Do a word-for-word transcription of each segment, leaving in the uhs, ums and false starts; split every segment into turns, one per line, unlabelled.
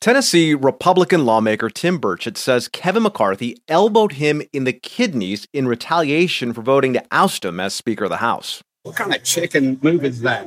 Tennessee Republican lawmaker Tim Burchett says Kevin McCarthy elbowed him in the kidneys in retaliation for voting to oust him as Speaker of the House.
What kind of chicken move is that?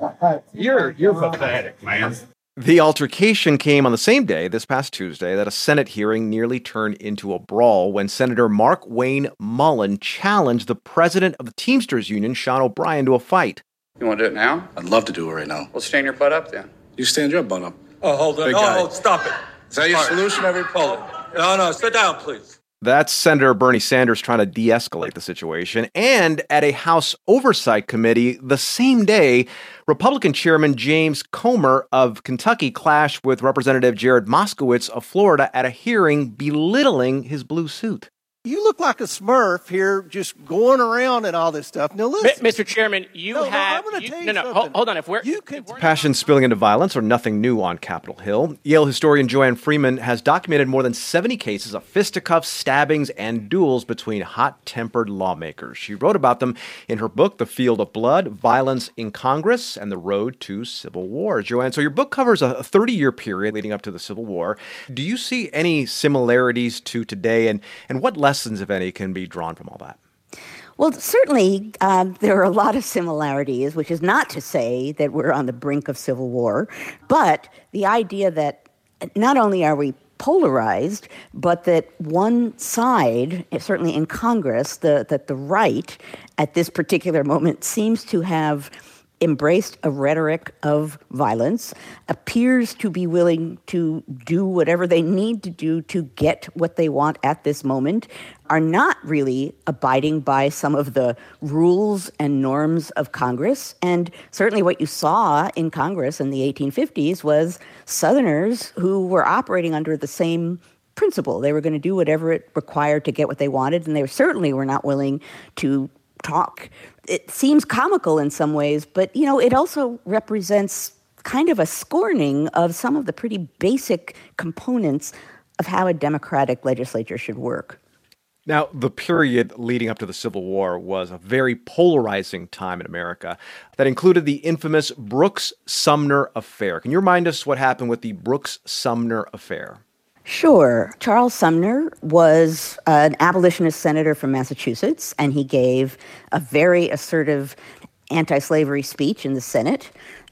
You're you're pathetic, man.
The altercation came on the same day, this past Tuesday, that a Senate hearing nearly turned into a brawl when Senator Mark Wayne Mullen challenged the president of the Teamsters Union, Sean O'Brien, to a fight.
You want to do it now?
I'd love to do it right now.
Well, stand your butt up then.
You stand your butt up.
Oh, hold on. Oh, oh, stop it.
Is that your
All right.
solution, everybody?
Hold it. No, no, sit down, please.
That's Senator Bernie Sanders trying to de-escalate the situation. And at a House Oversight Committee the same day, Republican Chairman James Comer of Kentucky clashed with Representative Jared Moskowitz of Florida at a hearing belittling his blue suit.
You look like a Smurf here, just going around and all this stuff. Now, listen.
Mister Chairman, you
no,
have...
No, I'm
you,
tell you
no, no,
something.
hold, hold on. If we're...
You can,
if we're
Passion spilling into violence are nothing new on Capitol Hill. Yale historian Joanne Freeman has documented more than seventy cases of fisticuffs, stabbings, and duels between hot-tempered lawmakers. She wrote about them in her book, The Field of Blood, Violence in Congress and the Road to Civil War. Joanne, so your book covers a thirty-year period leading up to the Civil War. Do you see any similarities to today, and, and what lessons, if any, can be drawn from all that?
Well, certainly um, there are a lot of similarities, which is not to say that we're on the brink of civil war, but the idea that not only are we polarized, but that one side, certainly in Congress, the, that the right at this particular moment seems to have embraced a rhetoric of violence, appears to be willing to do whatever they need to do to get what they want at this moment, are not really abiding by some of the rules and norms of Congress. And certainly what you saw in Congress in the eighteen fifties was Southerners who were operating under the same principle. They were going to do whatever it required to get what they wanted, and they certainly were not willing to talk. It seems comical in some ways, but, you know, it also represents kind of a scorning of some of the pretty basic components of how a democratic legislature should work.
Now, the period leading up to the Civil War was a very polarizing time in America that included the infamous Brooks-Sumner affair. Can you remind us what happened with the Brooks-Sumner affair?
Sure. Charles Sumner was an abolitionist senator from Massachusetts, and he gave a very assertive anti-slavery speech in the Senate.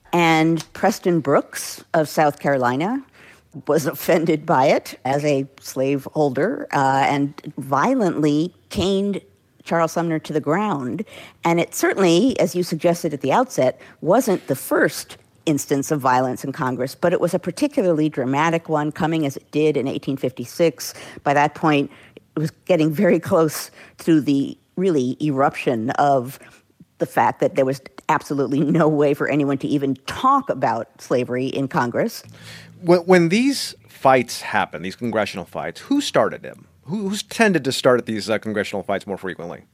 And Preston Brooks of South Carolina was offended by it as a slaveholder uh, and violently caned Charles Sumner to the ground. And it certainly, as you suggested at the outset, wasn't the first instance of violence in Congress, but it was a particularly dramatic one, coming as it did in eighteen fifty-six. By that point, it was getting very close to the really eruption of the fact that there was absolutely no way for anyone to even talk about slavery in Congress.
When, when these fights happen, these congressional fights, who started them? Who, who's tended to start at these uh, congressional fights more frequently?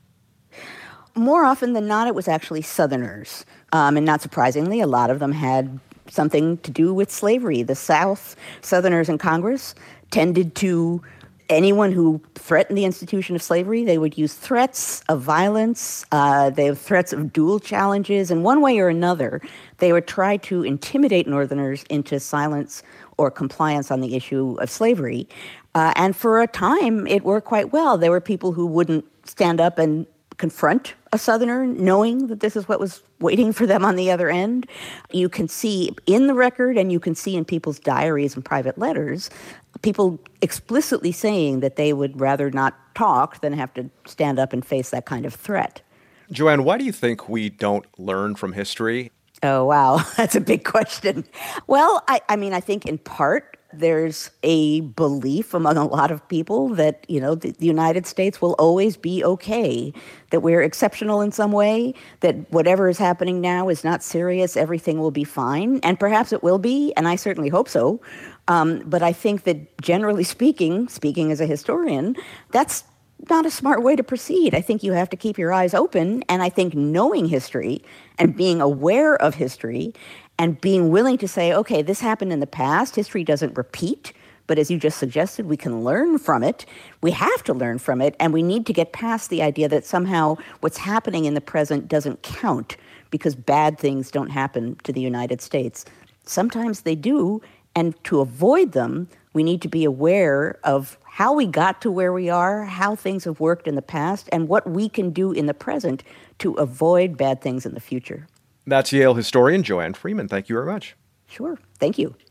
More often than not, it was actually Southerners. Um, and not surprisingly, a lot of them had something to do with slavery. The South, Southerners in Congress tended to, anyone who threatened the institution of slavery, they would use threats of violence, uh, they have threats of dual challenges, and one way or another, they would try to intimidate Northerners into silence or compliance on the issue of slavery. Uh, and for a time, it worked quite well. There were people who wouldn't stand up and confront a Southerner knowing that this is what was waiting for them on the other end. You can see in the record, and you can see in people's diaries and private letters, people explicitly saying that they would rather not talk than have to stand up and face that kind of threat.
Joanne, why do you think we don't learn from history?
Oh, wow. That's a big question. Well, I, I mean, I think in part there's a belief among a lot of people that, you know, the, the United States will always be okay, that we're exceptional in some way, that whatever is happening now is not serious, everything will be fine. And perhaps it will be, and I certainly hope so. Um, but I think that generally speaking, speaking as a historian, that's not a smart way to proceed. I think you have to keep your eyes open. And I think knowing history and being aware of history and being willing to say, okay, this happened in the past, history doesn't repeat, but as you just suggested, we can learn from it. We have to learn from it, and we need to get past the idea that somehow what's happening in the present doesn't count because bad things don't happen to the United States. Sometimes they do, And to avoid them, we need to be aware of how we got to where we are, how things have worked in the past, and what we can do in the present to avoid bad things in the future.
That's Yale historian Joanne Freeman. Thank you very much.
Sure. Thank you.